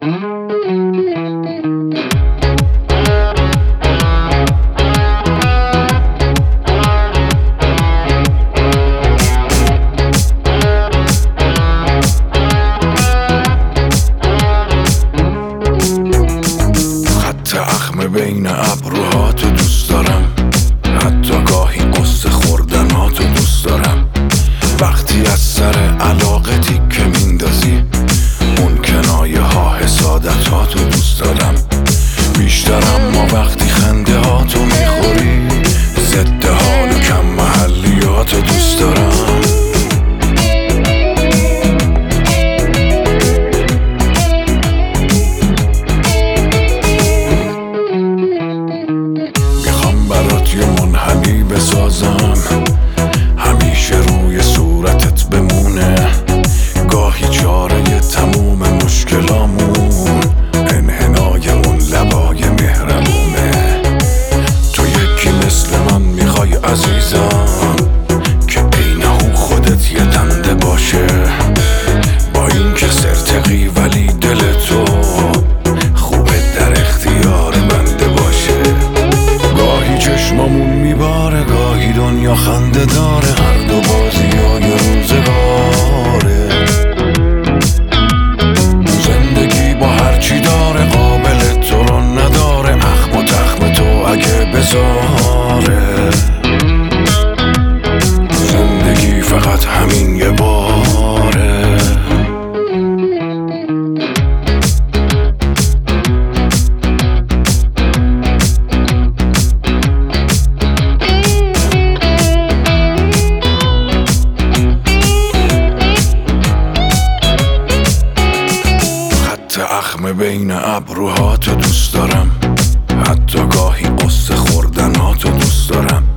بین ابروهاتو دوست دارم، حتی گاهی قصه خوردناتو دوست دارم. وقتی از سر علاقه تیکه میندازی، اون کنایه ها حسادتاتو دوست دارم بیشترم. ما وقتی خنده هاتو میخوری، ضد حال و کم محلیاتو دوست دارم. یه منحنی بسازم، همیشه روی صورتت بمونه. گاهی چاره تموم مشکلامون انحنای اون لبای مهربونه. تو یکی مثل من میخوای عزیزم، که عینه خودت یه دنده باشه. با این که سرتقی ولی دل تو خوبه در اختیار بنده باشه. گاهی چشمامون میباره، گاهی دنیا خنده داره. هر دو بازیای روزگاره. زندگی با هرچی داره، قابل تو رو نداره. اخم و تخم تو اگه بذاره، زندگی فقط همین یه باره. اخم بین ابروهاتو دوست دارم، حتی گاهی قصه خوردناتو دوست دارم.